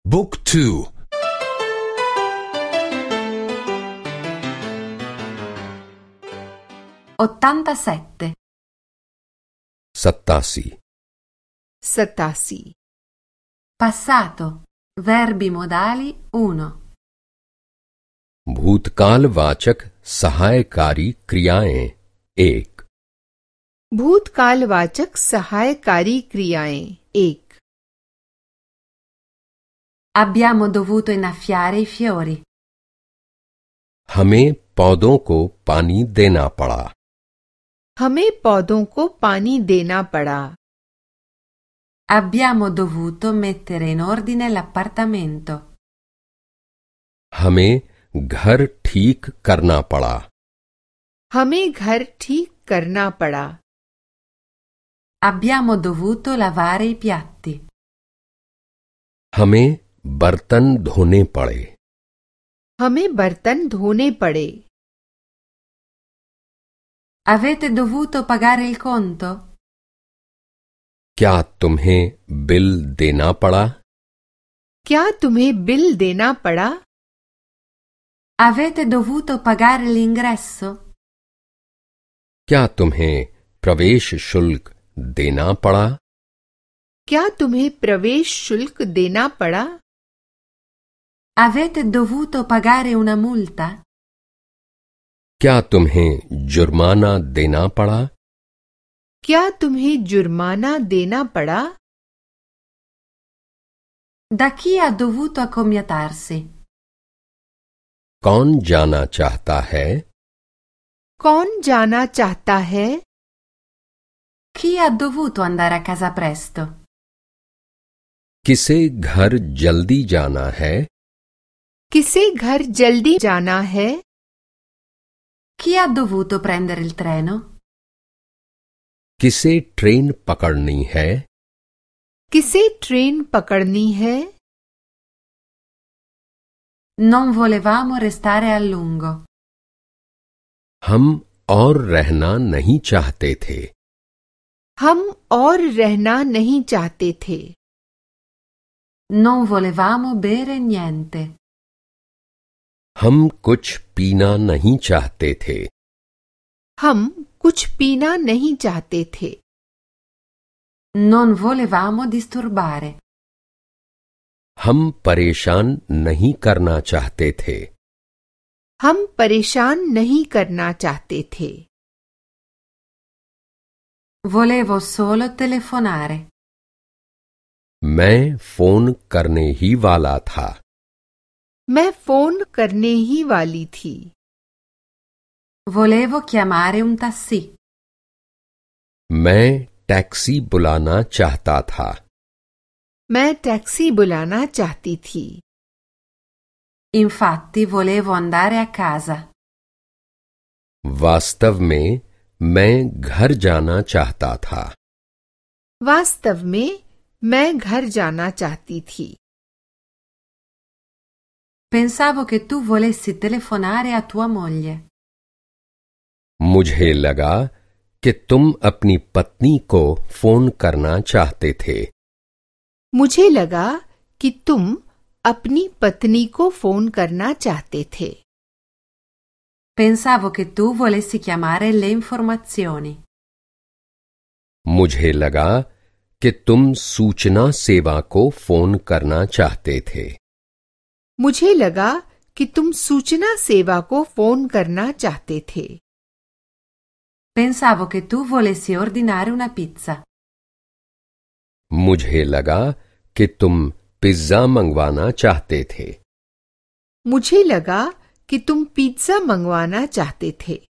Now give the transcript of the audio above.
Book 2. 87. 87. 87. Passato. Verbi modali 1. भूतकालवाचक सहायकारी क्रियाएं 1. भूतकालवाचक सहायकारी क्रियाएं 1. Abbiamo dovuto innaffiare i fiori. हमें पौधों को पानी देना पड़ा. हमें पौधों को पानी देना पड़ा. Abbiamo dovuto mettere in ordine l'appartamento. हमें घर ठीक करना पड़ा. हमें घर ठीक करना पड़ा. Abbiamo dovuto lavare i piatti. हमें बर्तन धोने पड़े. हमें बर्तन धोने पड़े. Avete dovuto pagare il conto? क्या तुम्हें बिल देना पड़ा? क्या तुम्हें बिल देना पड़ा? Avete dovuto pagare l'ingresso? क्या तुम्हें प्रवेश शुल्क देना पड़ा? क्या तुम्हें प्रवेश शुल्क देना पड़ा? Avete dovuto pagare una multa? क्या तुम्हें जुर्माना देना पड़ा? क्या तुम्हें जुर्माना देना पड़ा? Da chi ha dovuto accomiatarsi? कौन जाना चाहता है? कौन जाना चाहता है? Chi ha dovuto andare a casa presto? किसे घर जल्दी जाना है? किसे घर जल्दी जाना है? Chi ha dovuto prendere il treno? किसे ट्रेन पकड़नी है? किसे ट्रेन पकड़नी है? Non volevamo restare a lungo. हम और रहना नहीं चाहते थे. हम और रहना नहीं चाहते थे. Non volevamo bere niente. हम कुछ पीना नहीं चाहते थे. हम कुछ पीना नहीं चाहते थे. Non volevamo disturbare. हम परेशान नहीं करना चाहते थे. हम परेशान नहीं करना चाहते थे. Volevo solo telefonare. मैं फोन करने ही वाला था. मैं फोन करने ही वाली थी. Volevo chiamare un taxi. मैं टैक्सी बुलाना चाहता था. मैं टैक्सी बुलाना चाहती थी. Infatti volevo andare a casa. वास्तव में मैं घर जाना चाहता था. वास्तव में मैं घर जाना चाहती थी. Pensavo che tu volessi telefonare a tua moglie. मुझे लगा कि तुम अपनी पत्नी को फोन करना चाहते थे. मुझे लगा कि तुम अपनी पत्नी को फोन करना चाहते थे. Pensavo che tu volessi chiamare le informazioni. मुझे लगा कि तुम सूचना सेवा को फोन करना चाहते थे. मुझे लगा कि तुम सूचना सेवा को फोन करना चाहते थे. Pensavo che tu volessi ordinare una pizza. मुझे लगा कि तुम पिज्जा मंगवाना चाहते थे. मुझे लगा कि तुम पिज्जा मंगवाना चाहते थे.